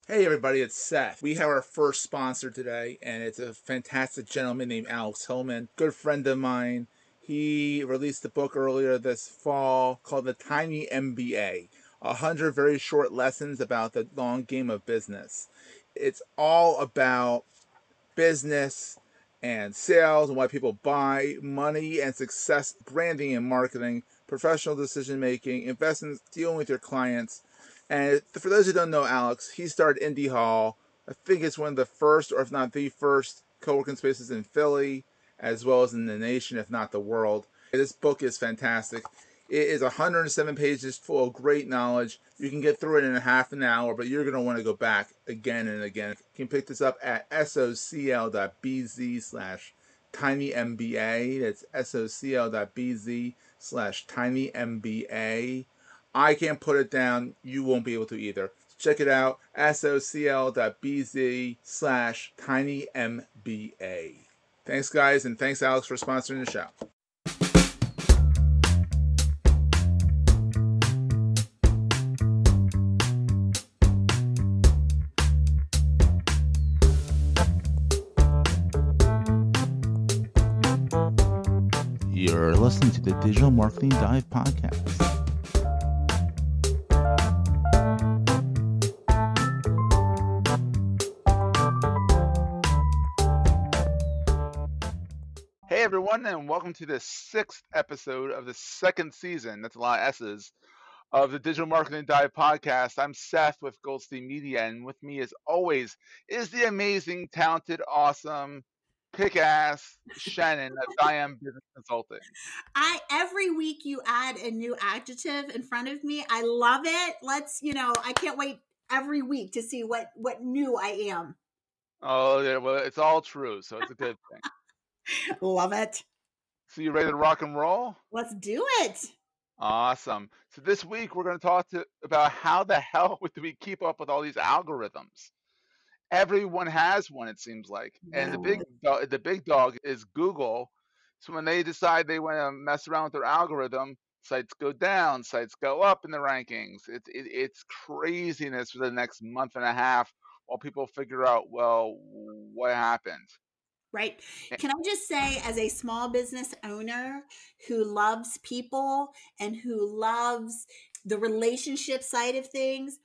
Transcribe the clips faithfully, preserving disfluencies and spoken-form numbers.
Hey everybody, it's Seth. We have our first sponsor today, and it's a fantastic gentleman named Alex Hillman, good friend of mine. He released a book earlier this fall called The Tiny M B A, a hundred very short lessons about the long game of business. It's all about business and sales and why people buy, money and success, branding and marketing, professional decision making, investments, dealing with your clients. And for those who don't know Alex, he started Indie Hall. I think it's one of the first, or if not the first, co-working spaces in Philly, as well as in the nation, if not the world. This book is fantastic. It is one hundred seven pages full of great knowledge. You can get through it in a half an hour, but you're going to want to go back again and again. You can pick this up at socl.bz slash tinymba. That's socl.bz slash tinymba. I can't put it down. You won't be able to either. Check it out, socl.bz slash tinymba. Thanks, guys, and thanks, Alex, for sponsoring the show. You're listening to the Digital Marketing Dive podcast. Hey everyone, and welcome to the sixth episode of the second season, that's a lot of S's, of the Digital Marketing Dive podcast. I'm Seth with Goldstein Media, and with me as always is the amazing, talented, awesome, kick-ass Shannon of Diam Business Consulting. I every week you add a new adjective in front of me. I love it. Let's, you know, I can't wait every week to see what what new I am. Oh, yeah, well, it's all true, so it's a good thing. Love it. So you ready to rock and roll? Let's do it. Awesome. So this week we're going to talk to, about how the hell do we keep up with all these algorithms? Everyone has one, it seems like, and the big dog, the big dog is Google. So when they decide they want to mess around with their algorithm, sites go down, sites go up in the rankings. It's it, it's craziness for the next month and a half while people figure out, well, what happened. Right. Can I just say, as a small business owner who loves people and who loves the relationship side of things,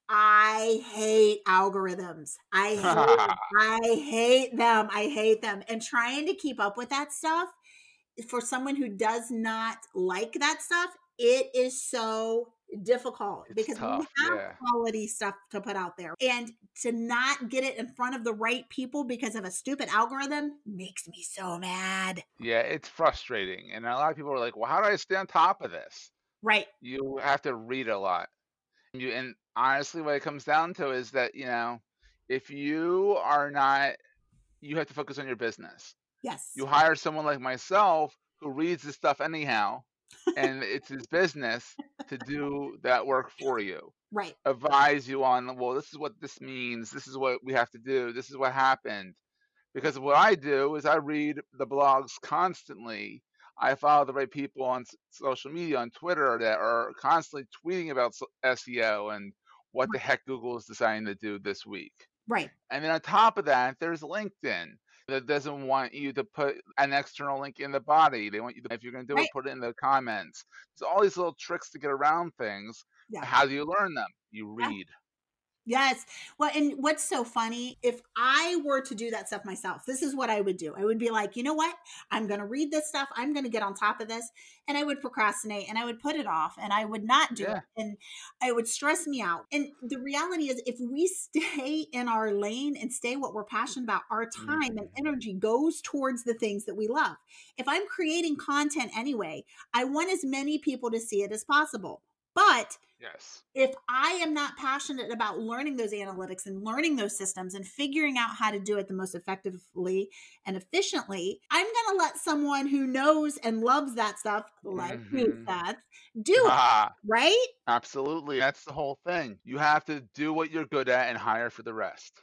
I hate algorithms. I hate, I hate them. I hate them. And trying to keep up with that stuff for someone who does not like that stuff, it is so difficult It's because tough, we have yeah. quality stuff to put out there, and to not get it in front of the right people because of a stupid algorithm makes me so mad. Yeah, it's frustrating. And a lot of people are like, well, how do I stay on top of this? Right. You have to read a lot. You, and honestly, what it comes down to is that, you know, if you are not, you have to focus on your business. Yes. You hire someone like myself who reads this stuff anyhow, and it's his business to do that work for you. Right. Advise you on, well, this is what this means. This is what we have to do. This is what happened. Because what I do is I read the blogs constantly. I follow the right people on social media, on Twitter, that are constantly tweeting about S E O and what the heck Google is deciding to do this week. Right. And then on top of that, there's LinkedIn that doesn't want you to put an external link in the body. They want you to, if you're going to do right. it, put it in the comments. There's all these little tricks to get around things. Yeah. How do you learn them? You read. Yeah. Yes. Well, and what's so funny, if I were to do that stuff myself, this is what I would do. I would be like, you know what? I'm going to read this stuff. I'm going to get on top of this. And I would procrastinate and I would put it off and I would not do Yeah. it. And it would stress me out. And the reality is, if we stay in our lane and stay what we're passionate about, our time Mhm. and energy goes towards the things that we love. If I'm creating content anyway, I want as many people to see it as possible. But Yes. if I am not passionate about learning those analytics and learning those systems and figuring out how to do it the most effectively and efficiently, I'm going to let someone who knows and loves that stuff, like you, Mhm. Seth, do it, Ah, right? absolutely. That's the whole thing. You have to do what you're good at and hire for the rest.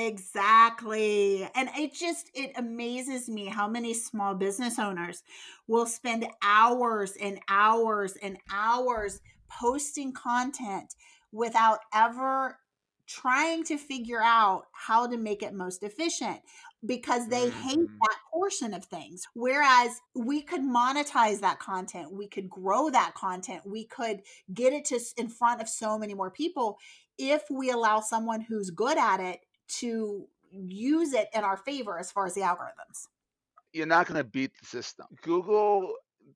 Exactly. And it just, it amazes me how many small business owners will spend hours and hours and hours posting content without ever trying to figure out how to make it most efficient because they mm-hmm. hate that portion of things. Whereas we could monetize that content. We could grow that content. We could get it to in front of so many more people if we allow someone who's good at it to use it in our favor as far as the algorithms. You're not going to beat the system. Google,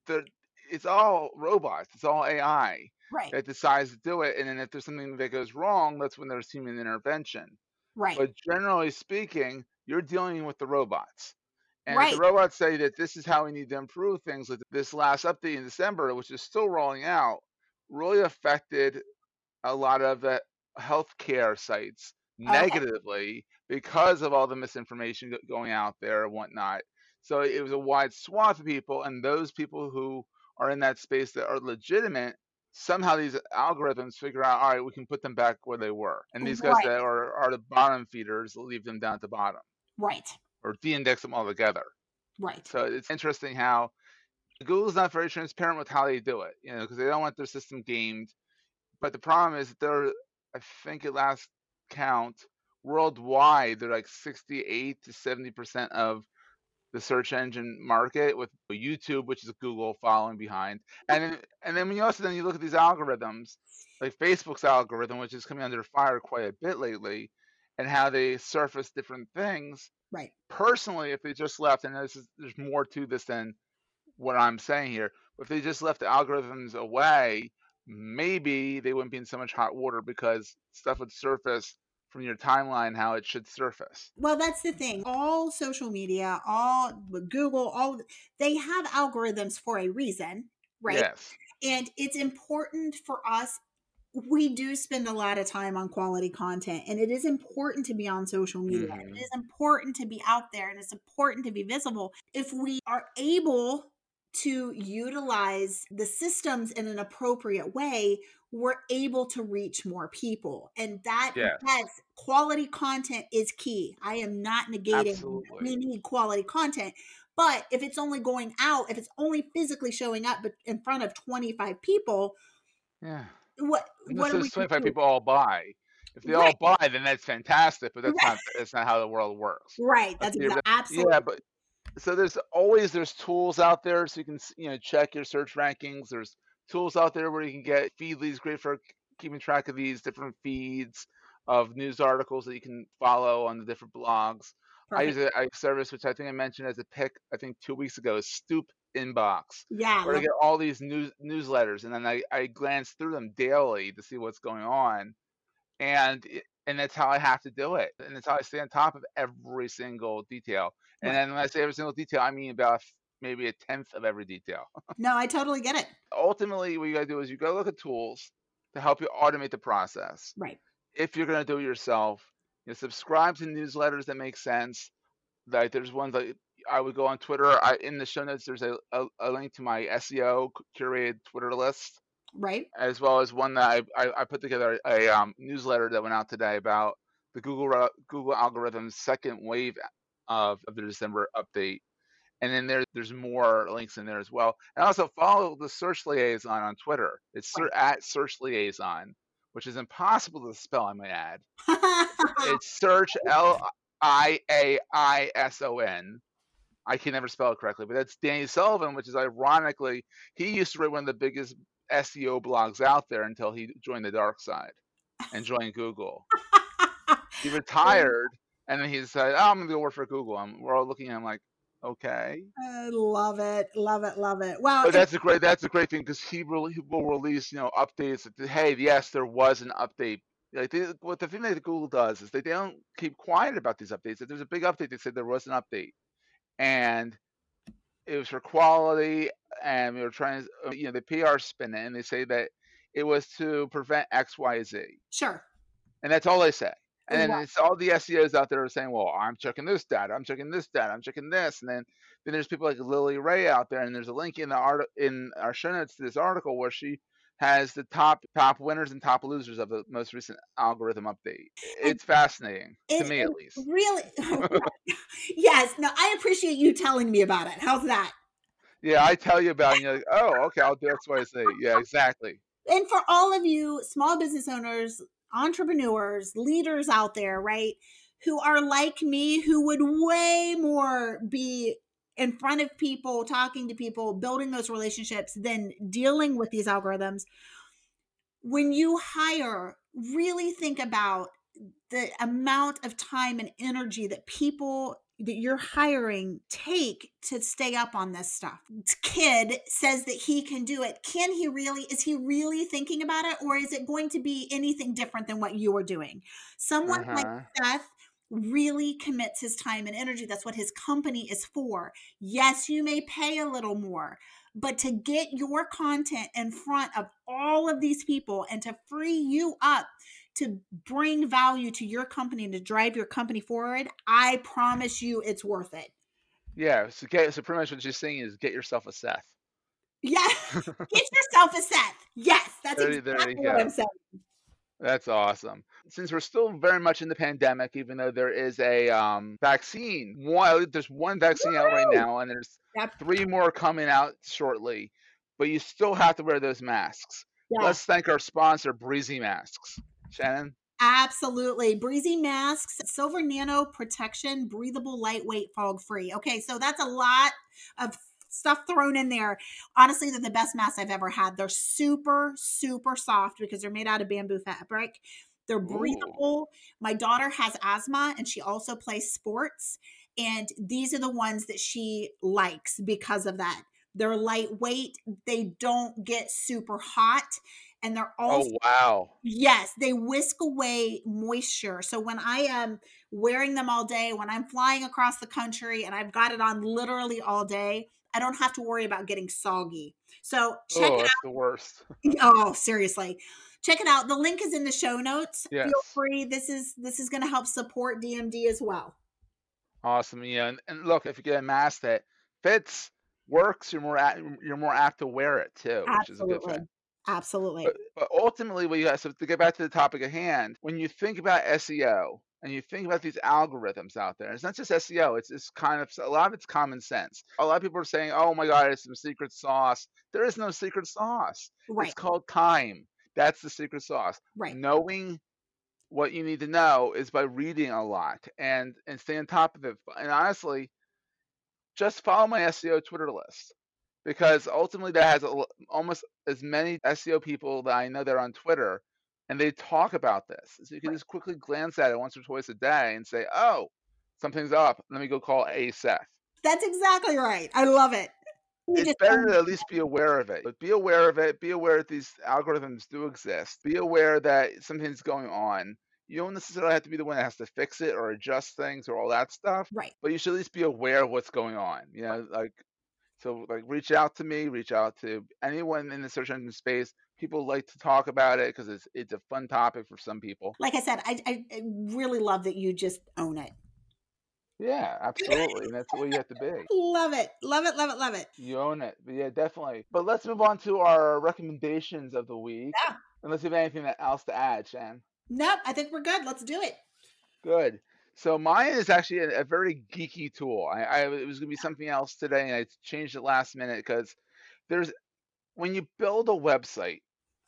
it's all robots. It's all A I. Right. That decides to do it. And then if there's something that goes wrong, that's when there's human intervention. Right. But generally speaking, you're dealing with the robots. And right. if the robots say that this is how we need to improve things, like this last update in December, which is still rolling out, really affected a lot of the healthcare sites okay. negatively because of all the misinformation going out there and whatnot. So it was a wide swath of people, and those people who are in that space that are legitimate, somehow these algorithms figure out, all right, we can put them back where they were. And these guys right. that are, are the bottom feeders, leave them down at the bottom. Right. Or de-index them altogether. Right. So it's interesting how Google's not very transparent with how they do it, you know, because they don't want their system gamed. But the problem is that they're, I think at last count, worldwide, they're like sixty-eight to seventy percent of the search engine market, with YouTube, which is Google following behind. And then, and then when you also then you look at these algorithms, like Facebook's algorithm, which is coming under fire quite a bit lately, and how they surface different things. Right. Personally, if they just left, and this is, there's more to this than what I'm saying here, but if they just left the algorithms away, maybe they wouldn't be in so much hot water because stuff would surface from your timeline how it should surface. Well, that's the thing. All social media, all Google, all they have algorithms for a reason, right? Yes. And it's important for us. We do spend a lot of time on quality content, and it is important to be on social media. Mm-hmm. It is important to be out there, and it's important to be visible. If we are able to utilize the systems in an appropriate way, we're able to reach more people. And that, yes. that's quality content is key. I am not negating Absolutely. We need quality content. But if it's only going out, if it's only physically showing up in front of twenty-five people, yeah. what what are we twenty-five people all buy. If they right. all buy, then that's fantastic, but that's right. not that's not how the world works. Right. That's exactly absolutely. Yeah, but so there's always there's tools out there so you can, you know, check your search rankings. There's tools out there where you can get Feedly's great for keeping track of these different feeds of news articles that you can follow on the different blogs. Perfect. I use a, a service which I think I mentioned as a pick I think two weeks ago is Stoop Inbox. Yeah. Where I get all these news newsletters, and then I, I glance through them daily to see what's going on. And and that's how I have to do it. And that's how I stay on top of every single detail. And right. then when I say every single detail, I mean about maybe a tenth of every detail. No, I totally get it. Ultimately, what you got to do is you got to look at tools to help you automate the process. Right. If you're going to do it yourself, you know, subscribe to newsletters that make sense. Like there's ones that I would go on Twitter. I, in the show notes, there's a, a, a link to my S E O curated Twitter list. Right. As well as one that I, I, I put together a um, newsletter that went out today about the Google Google algorithm's second wave of, of the December update. And then there, there's more links in there as well. And also follow the Search Liaison on Twitter. It's right. at Search Liaison, which is impossible to spell, I might add. It's Search L I A I S O N. I can never spell it correctly, but that's Danny Sullivan, which is ironically, he used to write one of the biggest S E O blogs out there until he joined the dark side and joined Google. He retired, and then he said, oh, I'm going to go work for Google. And we're all looking at him like, okay. I love it. Love it. Love it. Wow. But that's a great, that's a great thing because he, really, he will release, you know, updates. That, hey, yes, there was an update. Like they, what the thing that Google does is they, they don't keep quiet about these updates. If there's a big update, they said there was an update. And it was for quality, and we were trying to, you know, the P R spin it, and they say that it was to prevent X, Y, Z. Sure. And that's all they say. And yeah. then it's all the S E Os out there are saying, well, I'm checking this data, I'm checking this data, I'm checking this. And then, then there's people like Lily Ray out there, and there's a link in the art in our show notes to this article where she has the top top winners and top losers of the most recent algorithm update. It's and fascinating it, to me, at least. Really? Yes. No, I appreciate you telling me about it. How's that? Yeah, I tell you about it, and you're like, oh, okay, I'll do X, Y, Z. Yeah, exactly. And for all of you small business owners, entrepreneurs, leaders out there, right, who are like me, who would way more be in front of people, talking to people, building those relationships than dealing with these algorithms. When you hire, really think about the amount of time and energy that people that you're hiring take to stay up on this stuff. Kid says that he can do it. Can he really? Is he really thinking about it? Or is it going to be anything different than what you are doing? Someone uh-huh. like Seth really commits his time and energy. That's what his company is for. Yes, you may pay a little more, but to get your content in front of all of these people and to free you up to bring value to your company and to drive your company forward, I promise you it's worth it. Yeah. So, get, so pretty much what you're saying is get yourself a Seth. Yeah. Get yourself a Seth. Yes. That's there, exactly there what I'm saying. That's awesome. Since we're still very much in the pandemic, even though there is a um, vaccine, one, there's one vaccine Woo! out right now, and there's yep. three more coming out shortly, but you still have to wear those masks. Yes. Let's thank our sponsor, Breezy Masks. Shannon? Absolutely. Breezy Masks, Silver Nano Protection, breathable, lightweight, fog-free. Okay, so that's a lot of stuff thrown in there. Honestly, they're the best masks I've ever had. They're super, super soft because they're made out of bamboo fabric. They're breathable. Ooh. My daughter has asthma and she also plays sports. And these are the ones that she likes because of that. They're lightweight. They don't get super hot. And they're also, oh, wow. Yes, they whisk away moisture. So when I am wearing them all day, when I'm flying across the country and I've got it on literally all day, I don't have to worry about getting soggy. So check oh, it that's out. the worst. Oh, seriously. Check it out. The link is in the show notes. Yes. Feel free. This is this is going to help support D M D as well. Awesome. Yeah. And, and look, if you get a mask that fits, works, you're more apt, you're more apt to wear it too, Absolutely. which is a good thing. Absolutely. But, but ultimately, what you got, so to get back to the topic at hand, when you think about S E O and you think about these algorithms out there, it's not just S E O, it's it's kind of, a lot of it's common sense. A lot of people are saying, oh my God, it's some secret sauce. There is no secret sauce. Right. It's called time. That's the secret sauce. Right. Knowing what you need to know is by reading a lot and, and stay on top of it. And honestly, just follow my S E O Twitter list. Because ultimately that has a, almost as many S E O people that I know that are on Twitter, and they talk about this. So you can just quickly glance at it once or twice a day and say, oh, something's up. Let me go call A Seth. That's exactly right. I love it. You it's better to at least be aware of it. But be aware of it. Be aware that these algorithms do exist. Be aware that something's going on. You don't necessarily have to be the one that has to fix it or adjust things or all that stuff. Right. But you should at least be aware of what's going on. You know, like, so like reach out to me, reach out to anyone in the search engine space. People like to talk about it because it's it's a fun topic for some people. Like I said, I, I really love that you just own it. Yeah, absolutely. And that's the way you have to be. Love it. Love it. Love it. Love it. You own it. But yeah, definitely. But let's move on to our recommendations of the week. Yeah. Unless you have anything else to add, Shan. Nope. I think we're good. Let's do it. Good. So mine is actually a, a very geeky tool. I, I it was going to be something else today, and I changed it last minute because there's when you build a website,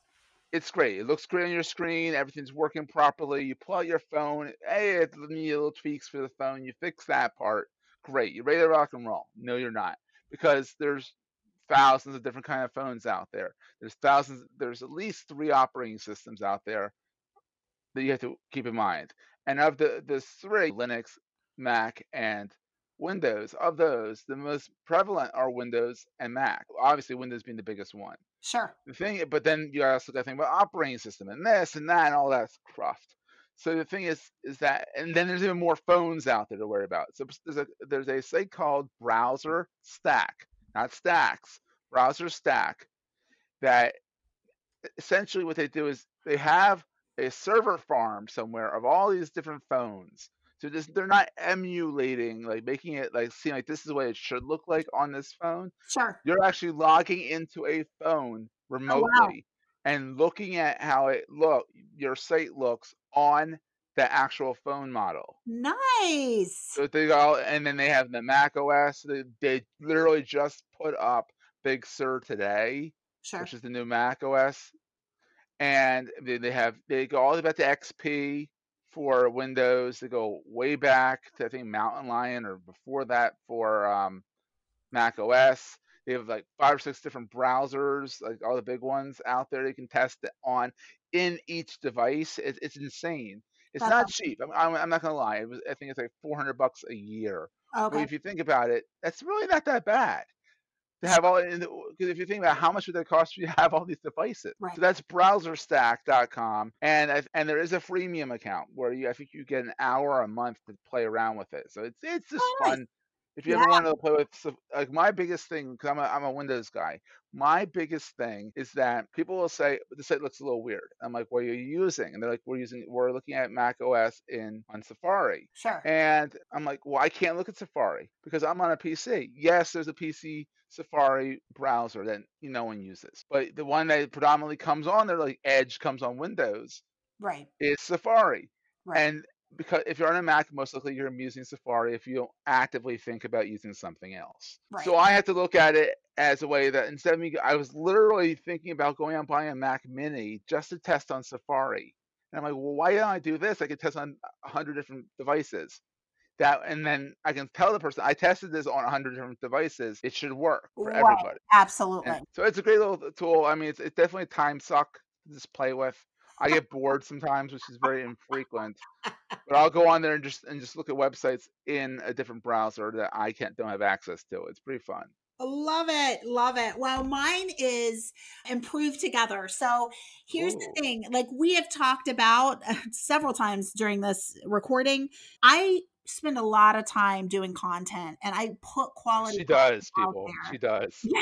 it's great. It looks great on your screen. Everything's working properly. You pull out your phone. Hey, it needs little tweaks for the phone. You fix that part. Great. You're ready to rock and roll. No, you're not, because there's thousands of different kind of phones out there. There's thousands. There's at least three operating systems out there that you have to keep in mind. And of the, the three, Linux, Mac, and Windows, of those, the most prevalent are Windows and Mac. Obviously, Windows being the biggest one. Sure. The thing, but then you also got to think about operating system and this and that and all that cruft. So the thing is, is that, and then there's even more phones out there to worry about. So there's a there's a site called Browser Stack, not Stacks, Browser Stack, that essentially what they do is they have a server farm somewhere of all these different phones. So just, they're not emulating, like making it like seem like this is what it should look like on this phone. Sure. You're actually logging into a phone remotely oh, wow. and looking at how it look your site looks on the actual phone model. Nice. So they go, and then they have the Mac O S. They, they literally just put up Big Sur today, sure. which is the new Mac O S. and they, they have they go all the way back to X P for Windows. They go way back to I think Mountain Lion or before that for um, Mac O S. They have like five or six different browsers, like all the big ones out there. You can test it on in each device. It, it's insane. It's That's not cheap. I'm, I'm, I'm not gonna lie. It was, I think it's like four hundred bucks a year. But okay. if you think about it, that's really not that bad to have all. Because if you think about how much would that cost you to have all these devices, Right. so that's browser stack dot com, and I- and there is a freemium account where you I think you get an hour a month to play around with it. So it's it's just Oh, nice. fun. If you Yeah. ever wanted to play with, so, like my biggest thing, because I'm a, I'm a Windows guy, my biggest thing is that people will say, the site looks a little weird. I'm like, what are you using? And they're like, we're using, we're looking at Mac O S in on Safari. Sure. And I'm like, well, I can't look at Safari because I'm on a P C. Yes, there's a P C Safari browser that you no one uses, but the one that predominantly comes on there, like Edge comes on Windows, Right. is Safari. Right. And because if you're on a Mac, most likely you're using Safari if you don't actively think about using something else. Right. So I had to look at it as a way that instead of me, I was literally thinking about going out and buying a Mac Mini just to test on Safari. And I'm like, well, why don't I do this? I could test on a hundred different devices. That and then I can tell the person I tested this on a hundred different devices. It should work for Right. everybody. Absolutely. And so it's a great little tool. I mean, it's, it's definitely a time suck to just play with. I get bored sometimes, which is very infrequent. But I'll go on there and just and just look at websites in a different browser that I can't don't have access to. It's pretty fun. Love it. Love it. Well, mine is Improve Together. So here's Ooh. the thing, like we have talked about uh, several times during this recording, I spend a lot of time doing content and I put quality She content does, out people. there. She does. Yeah.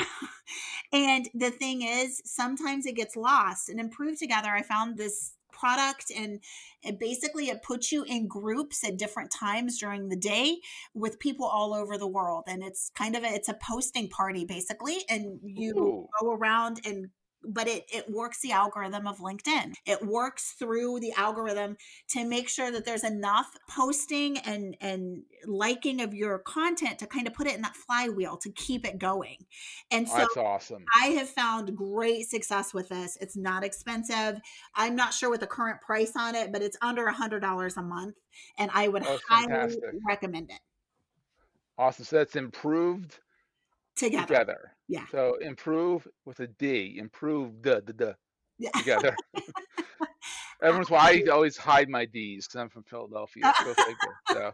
And the thing is, sometimes it gets lost. And Improve Together, I found this product and it basically it puts you in groups at different times during the day with people all over the world. And it's kind of a, it's a posting party basically. And you Ooh. go around and but it it works the algorithm of LinkedIn. It works through the algorithm to make sure that there's enough posting and and liking of your content to kind of put it in that flywheel to keep it going. And Oh, so that's awesome. I have found great success with this. It's not expensive. I'm not sure what the current price on it, but it's under a hundred dollars a month, and I would Oh, it's highly fantastic. recommend it. Awesome. So that's improved Together. together. Yeah. So improve with a D. Improve the the the Yeah. together. Everyone's why I always hide my D's because I'm from Philadelphia. Go figure. So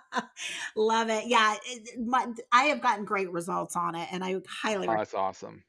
Love it. Yeah. It, my, I have gotten great results on it, and I highly oh, recommend that's awesome.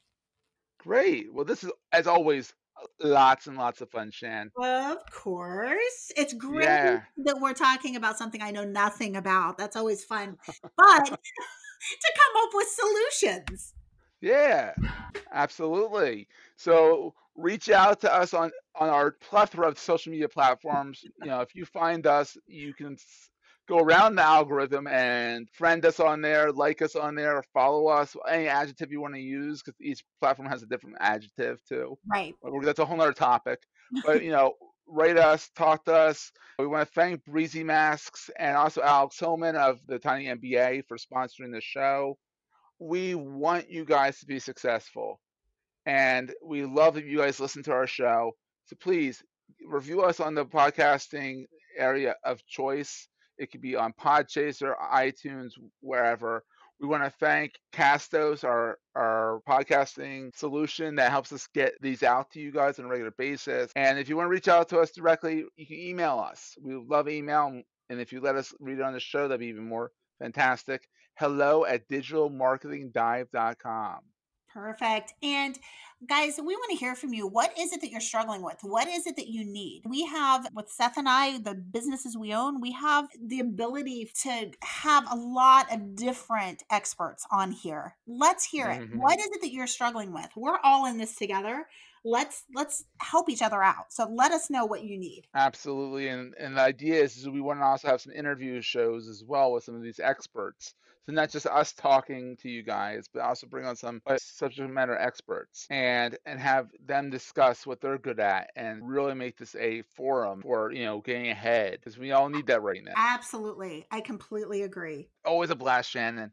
Great. Well, this is as always lots and lots of fun, Shan. Of course. It's great Yeah. that we're talking about something I know nothing about. That's always fun. But to come up with solutions. Yeah, absolutely. So reach out to us on on our plethora of social media platforms. You know, if you find us, you can s- go around the algorithm and friend us on there, like us on there, or follow us. Any adjective you want to use, because each platform has a different adjective too. Right. But we're- that's a whole other topic. But you know, rate us, talk to us. We want to thank Breezy Masks and also Alex Hillman of the Tiny M B A for sponsoring the show. We want you guys to be successful, and we love that you guys listen to our show. So please review us on the podcasting area of choice. It could be on Podchaser, iTunes, wherever. We want to thank Castos, our, our podcasting solution that helps us get these out to you guys on a regular basis. And if you want to reach out to us directly, you can email us. We love email. And if you let us read it on the show, that'd be even more fantastic. Hello at digital marketing dive dot com. Perfect. And guys, we want to hear from you. What is it that you're struggling with? What is it that you need? We have, with Seth and I, the businesses we own, we have the ability to have a lot of different experts on here. Let's hear it. Mhm. What is it that you're struggling with? We're all in this together. Let's let's help each other out. So let us know what you need. Absolutely. And and the idea is, is we want to also have some interview shows as well with some of these experts. So not just us talking to you guys, but also bring on some uh, subject matter experts and and have them discuss what they're good at and really make this a forum for, you know, getting ahead, because we all need that right now. Absolutely. I completely agree. Always a blast, Shannon.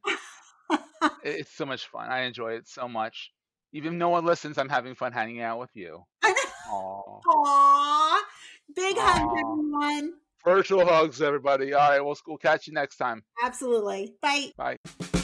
It- It's so much fun. I enjoy it so much. Even if no one listens, I'm having fun hanging out with you. I know. Aw. Aww. Big hugs, Aw. everyone. Virtual hugs, everybody. All right, we'll, we'll catch you next time. Absolutely. Bye. Bye.